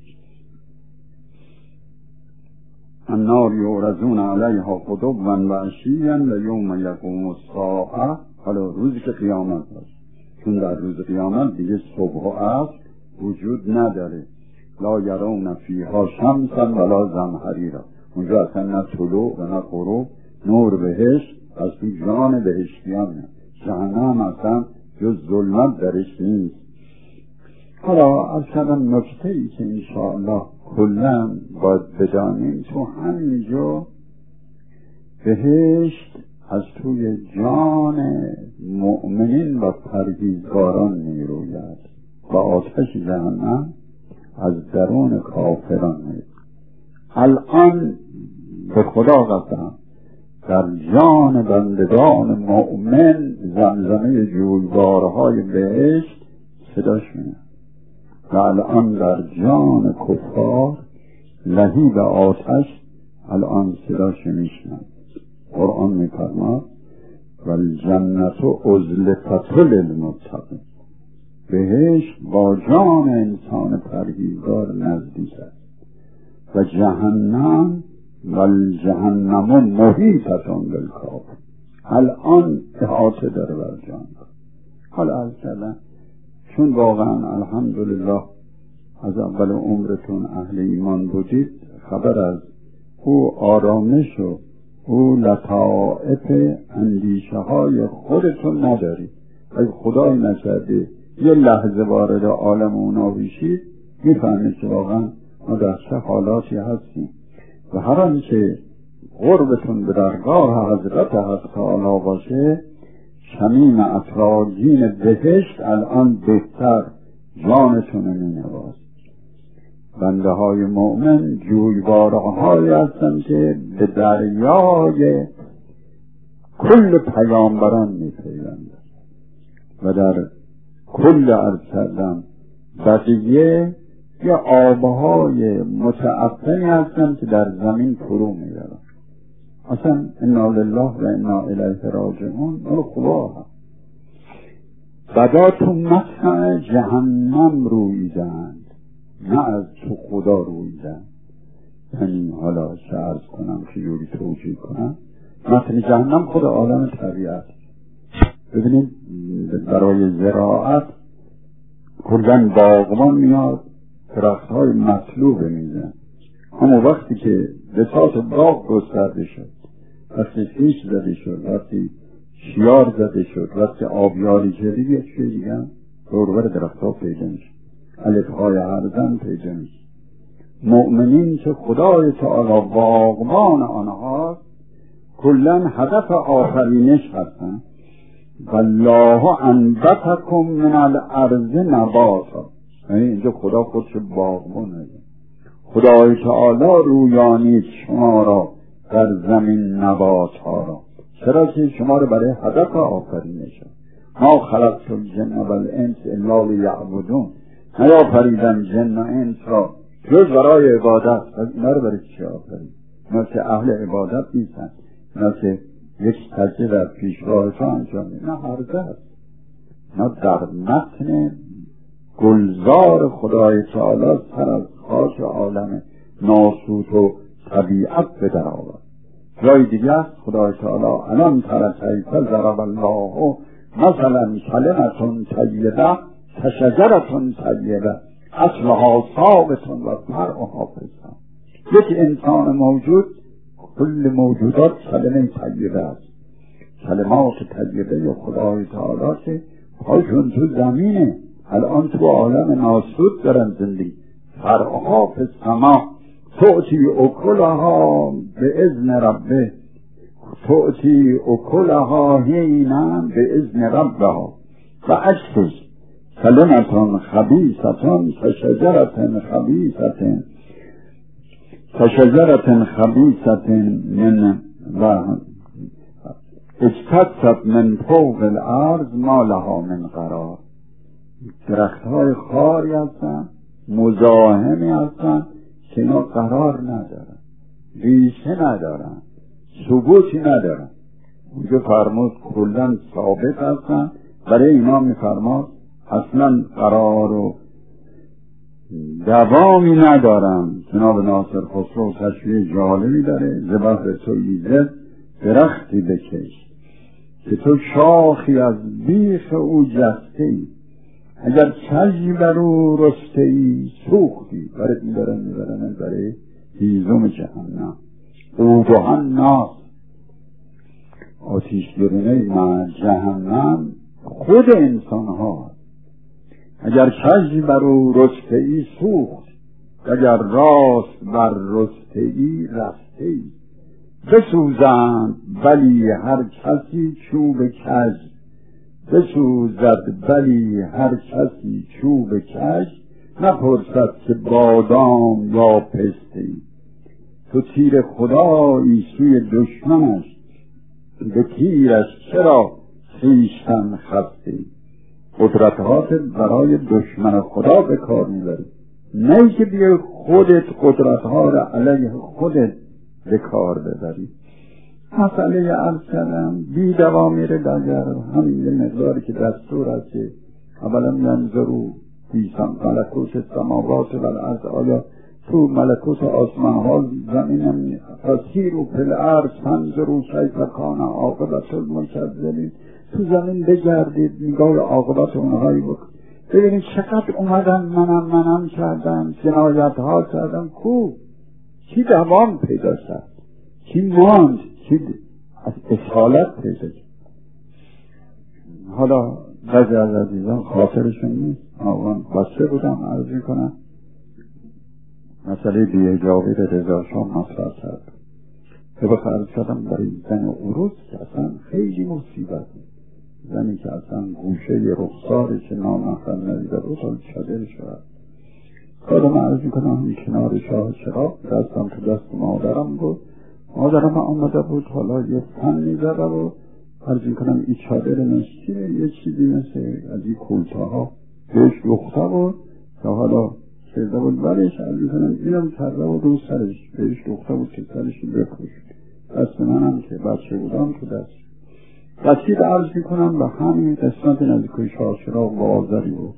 النار یعرضون علیها غدوا و عشیا و یوم یقوم الساعه، حالا روزی که قیامت باشه، چون در روز قیامت دیگه صبح و عصر وجود نداره. لا یرون فیها شمسا ولا زمهریرا، اونجا اصلا نه طلوع و نه غروب، نور بهشت از تو جان بهشتیان نه. جهنم اصلا جز ظلمت درش نیست. حالا از کدام نکته ای که انشاءالله کلن باید بدانیم، تو همینجا بهشت از توی جان مؤمنین و پرهیزگاران میروید و آتش جهنم از درون کافران میروید. الان به خدا قسم در جان بندگان مؤمن زمزمه جویبارهای بهشت صداش میاد و الان در جان کفار لهیب آتش الان صداش میشنن. قرآن میفرماد و الجنت ازلفت للمتقین، بهشت با جان انسان پرهیزگار نزدیک است و جهنم و الجهنم محیطتون بالکافر، الان احاطه داره بر جان. حالا از کردن چون واقعا الحمدلله از اول عمرتون اهل ایمان بودید، خبر از او آرامش و او لطائف اندیشه های خودتون ندارید. اگه خدای نکرده یه لحظه وارد عالم اونا بشید میفهمید که واقعا ما در چه حالاتی هستیم و هر آنچه قربتون به درگاه حضرت حق تعالی باشه، شمیم افراجین بهشت الان بهتر جانتون مینواز. بنده های مؤمن جویباره هایی هستند که به دریای کل پیامبران میپیوندند و در کل عرض کردم بقیه یا آبهای متعفنی هستند که در زمین فرو میروند. اصلا انا لله و انا الیه راجعون اون خدا هست. بدا تو مطمع جهنم رویدند، نه از تو خدا رویدند. یعنی حالا چه عرض کنم که یوری توجیه کنم، مطمع جهنم خود عالم طبیعت. ببینید برای زراعت کردن باغبان میاد درخت های مطلوب میزن، اما وقتی که بساط باغ گسترده شد، وقتی خیش زده شد، وقتی شیار زده شد، وقتی آبیاری کردی یه چیه دیگه دوربر درخت ها پیدا میشه، الف های هرزن پیدا میشه. مؤمنین که خدای تعالی باغبان آنها کلن هدف آفرینش هستن. والله انبتکم من الارض نباتا، یعنی اینجا خدا خودش باغبان هست. خدای تعالی رویانید شما را در زمین نبات ها را، چرا که شما را برای هدف آفرینش. ما خلقت الجن و الانس الا لیعبدون، نیافریدم جن و انس را جز برای عبادت. اینا رو برای چی آفرید؟ اینا که اهل عبادت نیستن، اینا که یک تجه در پیشگاهشان انجام میدن، نه هرزه هست. اینا در متن گلزار خدای تعالی سر از خاک عالم ناسوت و طبیعت به در آورد. جای دیگه است خدای تعالی الان تر کیف ضرب الله مثلا کلمة طیبه کشجرة طیبه اصلها ثابت و فرعها فی السما. یک انسان موجود، کل موجودات کلمه طیبه است. کلمات طیبه یا خدای تعالی که پاشون تو زمینه، الان تو عالم ناسود دارن زندگی. فرعها فی السما تؤتی اکلها به اذن ربه، تؤتی اکلها حینا به اذن ربها و عکسش کلمة خبیثة کشجرة خبیثة کشجرة خبیثة من و اجتثت من فوق الارض ما لها من قرار. درخت های خاری هستن، مزاحمی هستن که اینا قرار ندارن، ریشه ندارن، ثبوتی ندارن. اونجا فرمود کلن ثابت هستن. برای اینا میفرماد اصلا قرار و دوامی ندارن. جناب ناصر خسرو تشریح جالبی داره. ز بهر تو ایزد درختی بکش که تو شاخی از بیخ او جسته ای، اگر کجی بر او رسته ای سوختی. برای میبرن میبرن برای هیزم جهنم. او جهنم آتیش گرونه مع جهنم خود انسان ها. اگر کجی بر او رسته ای سوخت، اگر راست بر رسته ای رسته ای. بسوزند ولی هر کسی چوب کج، بسوزد ولی هر کسی چوب کج، نپرسد که بادام یا پسته ای. تو تیر خدایی سوی دشمنش، به تیرش چرا خویشتن خسته ای. قدرتهات برای دشمن خدا به کار میبری، نه که بیای خودت قدرتها را علیه خودت به کار ببری. مسئله عرض کردم بی دوام میره در همین یه مقداری که دستور هست که اولا ینظروا فی ملکوت السماوات والارض، آیا تو ملکوت آسمان ها زمینم فسیروا فی الارض فانظروا کیف کان عاقبة المکذبین. تو زمین بگردید نگاه عاقبت اونهایی بکن، ببینید چقدر اومدن منم منم کردن، جنایت ها کردن. کو کی دوام پیدا کرد، کی ماند، کی از اصالت پیدا کرد. حالا بعضی از عزیزان خاطرشون نیست، آقان بسته بودم عرض میکنم مسئله بی‌اجابه رضا شاه مطرح کرد که بخرد کردم برای زن عروس که اصلا خیلی مصیبت بود. زنی که اصلا گوشه رخساری که نامحرم ندیده بود حال چادر شد. خودم عرض میکنم همین کنار شاه چراغ دستم تو دست مادرم بود. مادرم آمده بود حالا یه فن میزده بود. عرض میکنم این چادر نشکیه یه چیزی مثل از این کلتا ها بهش لخته بود که حالا شده بود برش. عرض میکنم اینم کرده بود رو سرش بهش لخته بود که سرش بپوش. دست منم که بچه بودم تو دست بسید عرض میکنم و همین قسمت نزدیکوی شاه چراغ بازاری بود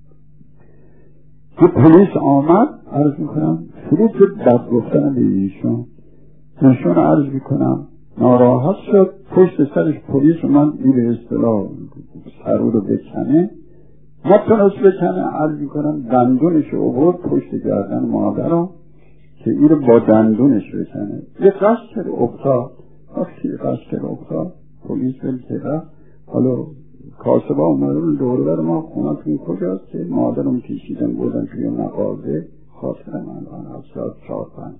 که پلیس آمد. عرض میکنم شروع شد بد گفتن به ایشون. ایشون عرض میکنم ناراحت شد، پشت سرش پلیس اومد این به اصطلاح سرو رو بکنه، نتونست بکنه. عرض میکنم دندونش رو برد پشت گردن مادرم که این رو با دندونش بکنه. یه قصد کرد افتاد، وقتی قصد کرد افتاد پلیس بل کرد. حالا کاسبا اومدن دوره بر ما خونتون کجاست که مادرم کشیدن بودن توی مغازه خاطر من آن از شاید چهار پنج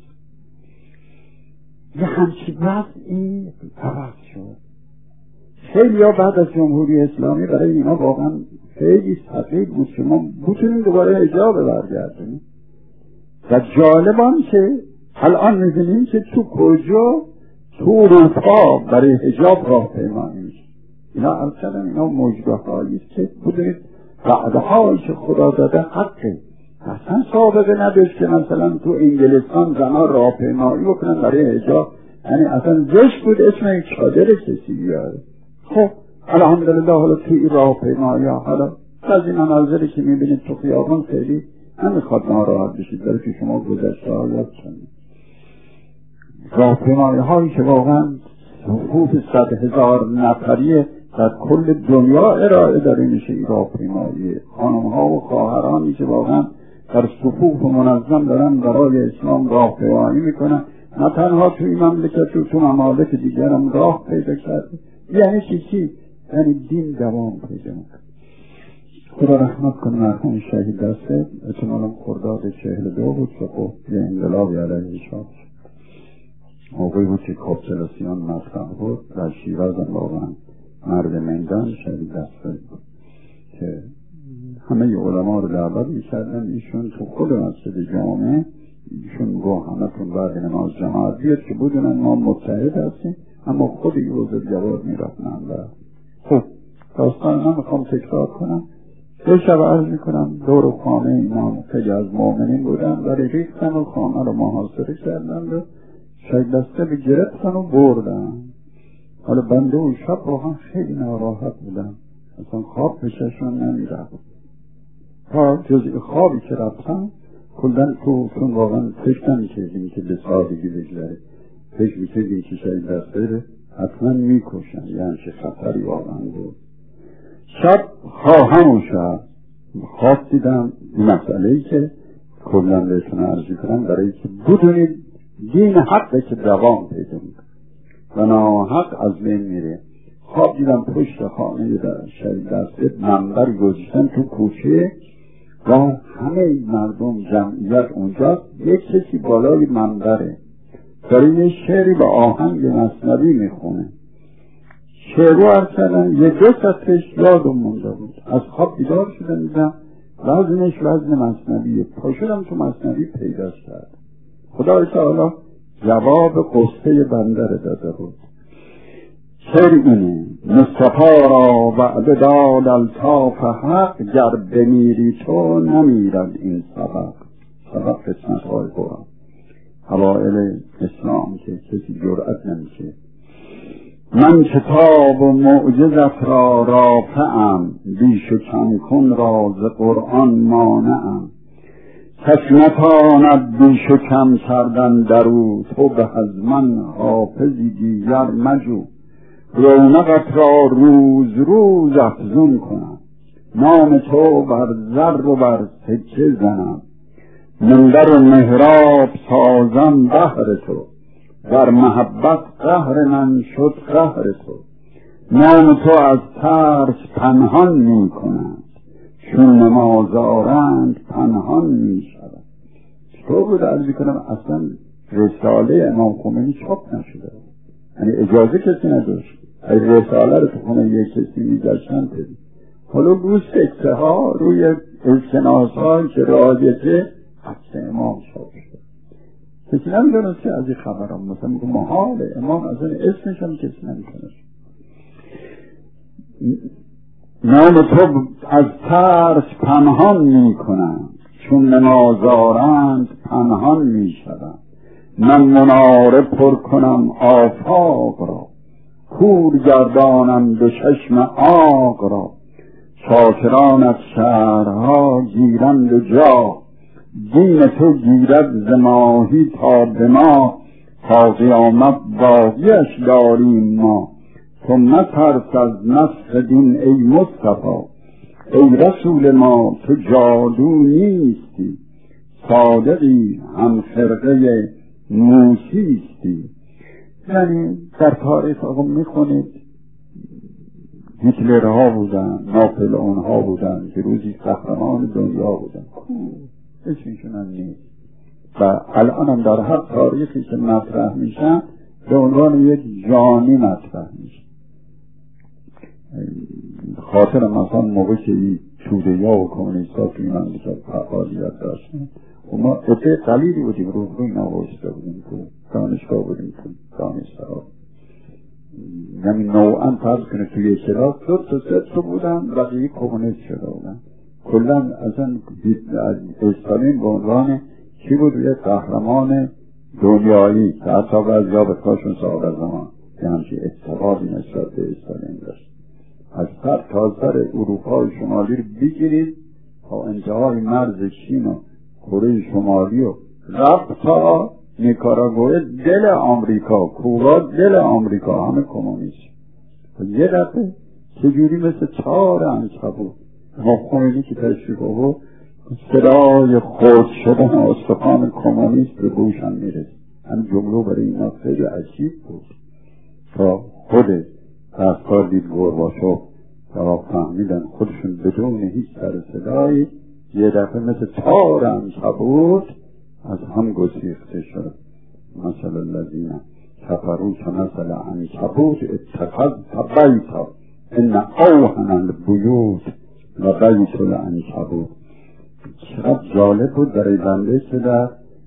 یه همچی وقت این عوض شد. خیلی ها بعد از جمهوری اسلامی برای اینا واقعا خیلی ثقیل بود که ما بتونیم دوباره حجاب برگردیم و جالبان که الان می‌بینیم که تو کجا تو اروپا برای حجاب راه پیمانی میشه. اینا اصلا اینا مجبه هاییست که بودید وعده‌هایی که خدا داده حقه. اصلا سابقه نداشت که مثلا تو انگلستان زنها راه پیمانی بکنن برای حجاب، یعنی اصلا زشت بود اسم این چادر کسی بیاره. خب الحمدلله حالا تو این راه پیمانی ها حالا از این مناظری که میبینید تو خیابان خیلی نمیخواد ناراحت بشید برای که شما گذشته ها یاد کنید. راه پیمانی هایی که واقعا حقوق صد هزار نفری در کل دنیا ارائه داره میشه این راهپیمایی. خانم‌ها و خواهرانی که واقعا در صفوف منظم دارن برای اسلام راهپیمایی میکنن، نه تنها تو این مملکت، تو تو ممالک دیگر هم راه پیدا کرده. یعنی چی؟ یعنی دین دوام پیدا میکنه. خدا رحمت کنه مرحوم شهید دسته، احتمالاً خرداد چهل و دو بود که خب یه انقلابی علیه شاه موقعی بود که کاپیتولاسیون مطرح بود در شیراز هم واقعا مرد میدان شهید دسته بود که همه علما رو دعوت می‌کردن. ایشون تو خود مسجد جامع ایشون گو همتون بعد نماز جماعت بیاد که بدونن ما متحد هستیم، اما خود روز جواب میرفتن. و خب داستان نمیخوام تکرار کنم. یه شب عرض میکنم دور خانه اینا خیلی از مؤمنین بودن ولی ریختن و خانه رو محاصره کردن و شهید دسته به گرفتن و بردن. حالا بنده و شب واقعا خیلی ناراحت بودم، اصلا خواب پیششون نمیرفت. تا جزئی خوابی که رفتم کلن تو چون واقعا فکر نمیکردیم که به سادگی بگذره، فکر میکردیم که شهید دسته رو حتما میکشن، یعنی چه خطری واقعا بود. شب خواهم و شب خواب دیدم این مسئله‌ای که کلن بهتون عرضی کنم برای که بدونید دین حقه که دوام پیدا میکنه و ناحق از بین میره. خواب دیدم پشت خانه در شهید دسته منبر گذاشتن تو کوچه و همه مردم جمعیت اونجا، یک کسی بالای منبره داره یه شعری به آهنگ مثنوی میخونه. شعر رو عرض کردن یه دو سطرش یادم مونده بود. از خواب بیدار شدم دیدم وزنش وزن مثنویه. پا شدم تو مثنوی پیداش کرد. خدای تعالی جواب قصه بنده رو داده بود. شعر اینه: مصطفی را وعده داد الطاف حق، گر بمیری تو نمیرد این سبق. سبق قسمت های قرآن اوائل اسلام که کسی جرأت نمیشه. من کتاب و معجزت را رافعم، بیش و کم کن را ز قرآن مانعم. کس نتاند بیش و کم کردن درو، تو به از من حافظی دیگر مجو. رونقت را روز روز افزون کنم، نام تو بر زر و بر سکه زنم. منبر و محراب سازم بهر تو، در محبت قهر من شد قهر تو. نام تو از ترس پنهان می کنند، چون نمازارند پنهان می شود. تو بود عرضی کنم اصلا رساله امام خمینی چاپ نشده، یعنی اجازه کسی نداشت رساله رو تو خونه یک کسی می‌گذاشتن بدید. حالا روی سکته ها روی اسکناس ها که رایجه حس امام چاپ شده. کسی نمیدونست که از این خبرام مثلا میگه محاله امام از این اسمش هم کسی نمیدونست. نام تو از ترس پنهان میکنند، چون نمازارند پنهان میشوند. من مناره پر کنم آفاق را، کور گردانم به چشم آق را. شاکران از شهرها گیرند جا، دین تو گیرد ز ماهی تا به ما. تا قیامت باقیش داریم ما، تو مترس از نسخ دین ای مصطفی. ای رسول ما تو جادو نیستی، صادقی هم خرقه موسیستی. یعنی در تاریخ آقا میخونید هیتلرها بودن، ناپلئون ها بودن که روزی قهرمان دنیا بودن، اسمشون هم نیست و الان هم در هر تاریخی که مطرح میشن به عنوان یک جانی مطرح میشن. خاطر مثلا موقع که این توده یا و کمونیست ها توی مملکت فعالیت داشتن و ما عده قلیلی بودیم رو روی نواسته بودیم تو دانشگاه بودیم تو دانشگاه، یعنی نوعا فرض کنه توی کلاس دو تا سه تا بودن بقیه کمونیست شده بودن. کلا اصلا استالین به عنوان چی بود؟ یه قهرمان دنیایی که حتی بعضی‌ها به کاشون صاحب زمان که همچین اعتقادی نسبت به استالین داشت. از سر تا سر اروپای شمالی رو بگیرید تا انتهای مرز چین و کره شمالی و رفت تا نیکاراگوئه دل آمریکا، کوبا دل آمریکا، همه کمونیست. یه دفعه چجوری مثل چهار عنکبوت. ما خمینی که تشریف آورد صدای خرد شدن استخوان کمونیست به گوشم میرسید. هم جمله برای اینا خیلی عجیب بود تا خود افکار دید گورباچوف تا فهمیدن خودشون بدون هیچ سر صدایی یه دفعه مثل چهار عنکبوت از هم گسیخته شد. مثل الذین کفروا کمثل عنکبوت اتخذت بیتا ان اوهن البیوت و بیت العنکبوت. چقدر جالب بود برای بنده که در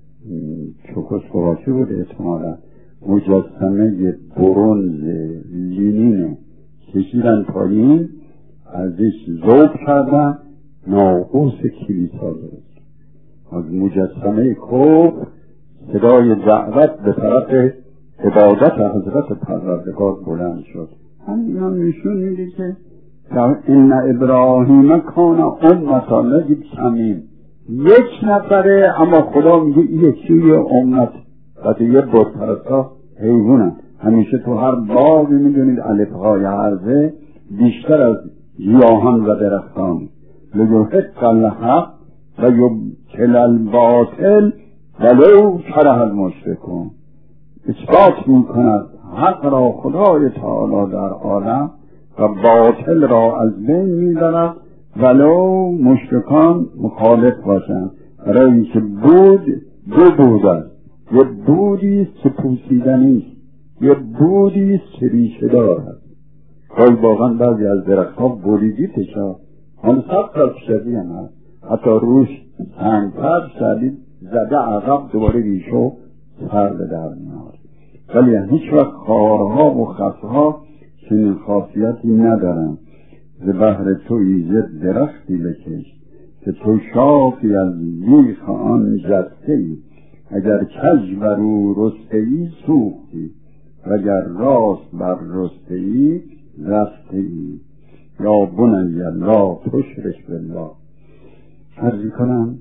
چکسلواکی بود احتمالا مجسمه برنز لینین کشیدن پایین، ازش ذوب کردن، ناقوس کلیسا درست. از مجسمه کوف صدای دعوت به طرف عبادت حضرت پروردگار بلند شد. همین هم نشون میده که ان ابراهیم کان امتا نجیب شمیم، یک نفره اما خدا میگه یکی امت و دیگه بتپرستا حیوانن. همیشه تو هر بابی میدونید الفهای عرضه بیشتر از گیاهان و درختان لیحق الحق و یبطل الباطل ولو کره المشرکون. اثبات میکند حق را خدای تعالی در عالم و باطل را از بین میبرد ولو مشرکان مخالف باشند. برای اینکه بود دو بود است، یه بودیست که پوسیدنی است، یه بودیست که ریشه دار هست. گاهی واقعا بعضی از درخت ها بریدی تشا هم سب تا شدی هم هست، حتی روش سنگتر شدید زده عقب دوباره ریشه سر به در میاد. ولی هیچ وقت خارها و خصها چنین خاصیتی ندارن. ز بهر تو ایزد درختی بکش که تو شاخی از بیخ آن جسته ای، اگر کج بر او رسته ای سوختی وگر راست بر رسته ای رسته ای. یا بنی لا تشرک بالله. عرض کنم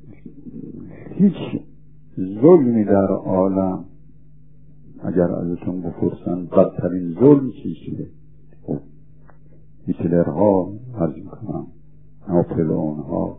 هیچ ظلمی در عالم اگر ازتون بپرسن بدترین ظلم چیزیه؟ هیتلرها، عرض میکنم ناپلئونها،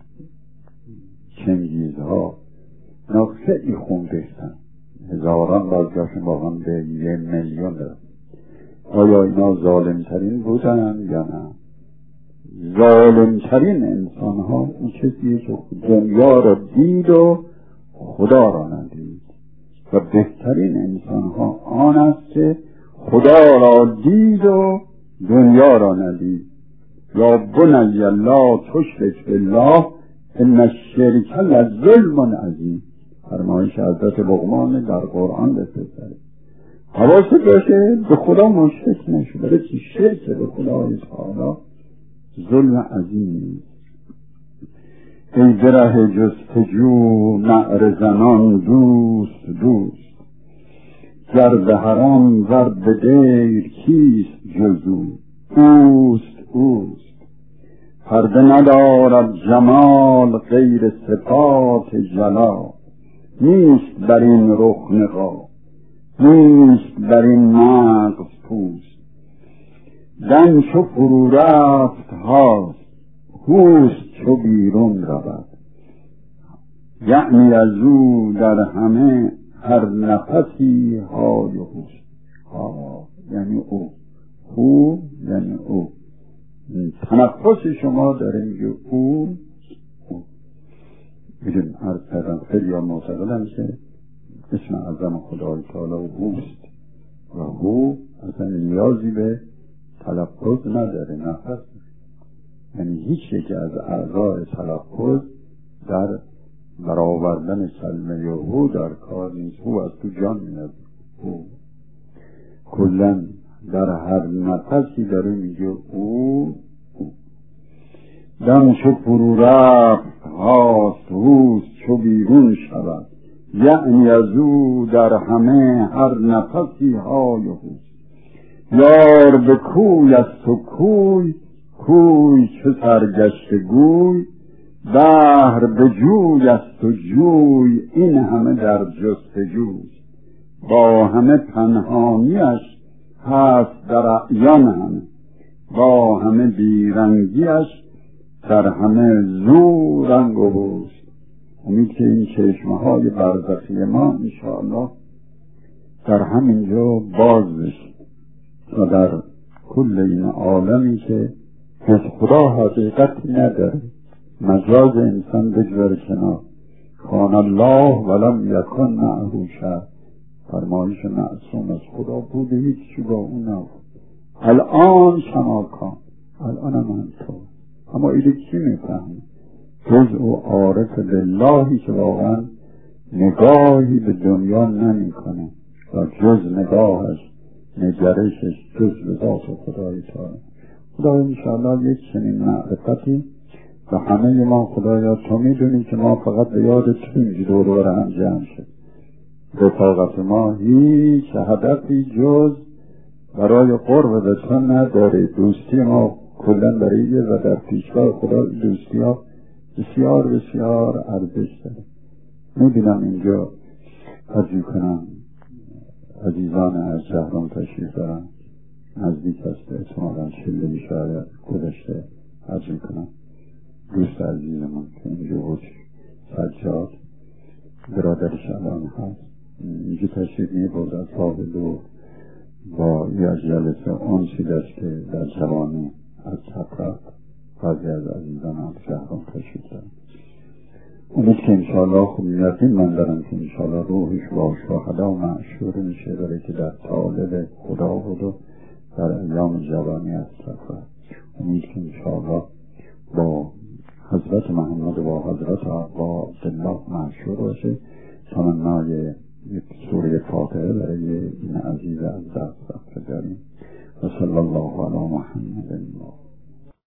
چنگیزها، اینا خیلی خون ریختن، هزاران بازگاشون واقعا به یه میلیون دارن. آیا اینا ظالمترین بودن یا نه؟ ظالمترین انسان ها اون کسیه که دنیا را دید و خدا را ندید و بهترین انسان ها آن است که خدا را دید و دنیا را ندید. یا بنی لا تشرک بالله ان الشرک لظلم عظیم. فرمایش حضرت لقمان در قرآن بفرمایید حواست باشه به خدا مشرک نشو، برای چی؟ شرک به خدای تعالی ظلم عظیم. ای بره جستجو نعره زنان دوست دوست، گر به حرام ور به دیر کیست جزو، اوست اوست. پرده ندارد جمال غیر صفات جلال، نیست بر این رخ نقاب، نیست بر این مغز پوست. دم چو فرو رفت هاست، هوست چو بیرون رود. یعنی از او در همه هر نفسی های هوست. ها یعنی او، هو یعنی او. تنفس شما داره میگه او او. میدون عرض کردم خیلی ها معتقدن که اسم اعظم خدای تعالی هوست و هو اصلا نیازی به تلفظ نداره، نفس. یعنی هیچ یک از اعضای تلفظ در برآوردن کلمه هو در کار نیست. هو از تو جان میاد. هو کلن در هر نفسی داره میگه او او. دم چو فرو رفت هاست، هوست چو بیرون شود. یعنی از او در همه هر نفسی های هوست. یار به کوی است و کوی، کوی چه سرگشته گوی. بحر به جوی است و جوی، این همه در جستجوست. با همه پنهانیش هست در اعیان همه. با همه بیرنگیش در همه زور رنگ و بوست. امید که این چشمه های برزخی ما انشاءالله در همینجا باز بشه و در کل این عالمی که از خدا حقیقتی نداره، مجاز انسان بگذاره کنار. کان الله ولم یکن معه شیء، فرمایش معصوم از خدا بوده هیچ چی با اون نبود. الان شما کن، الان من تو، اما ایده کی میفهمه؟ جز او عارف باللهی که واقعا نگاهی به دنیا نمی کنه و جز نگاهش نگرشش جز به ذات خدای تعالی. خدا انشاءالله یک چنین معرفتی و همه ما خدایا تو میدونی که ما فقط به یاد تو اینجا دور بر هم جمع شد. رفاقت ما هیچ هدفی جز برای قرب به تو نداره. دوستی ما کلن برای و در پیشگاه خدا دوستی ها بسیار بسیار ارزش داره. میبینم اینجا حجی کنم عزیزان از جهرم تشریف دارن، نزدیک هست احتمالا شلوی شاید گذشته حجی کنم. دوست عزیزمان که اینجا بود سجاد برادرش الان هست اینجا تشریف می بود از صاحب و با یه جلسه اونسی داشت که در جوانی از تطرق بعضی از عزیزان از جهرم تشریف دارن. امید که انشاءالله خوب یقین من دارم که انشاءالله روحش با شاهدا و معشور میشه، برای که در طالب خدا بود و در ایام جوانی از سفر. امید که انشاءالله با حضرت محمد و با حضرت عبا عبدالله معشور باشه. تمنای یک سوره فاتحه برای این عزیز از دست رفته داریم. و صلی الله علی محمد.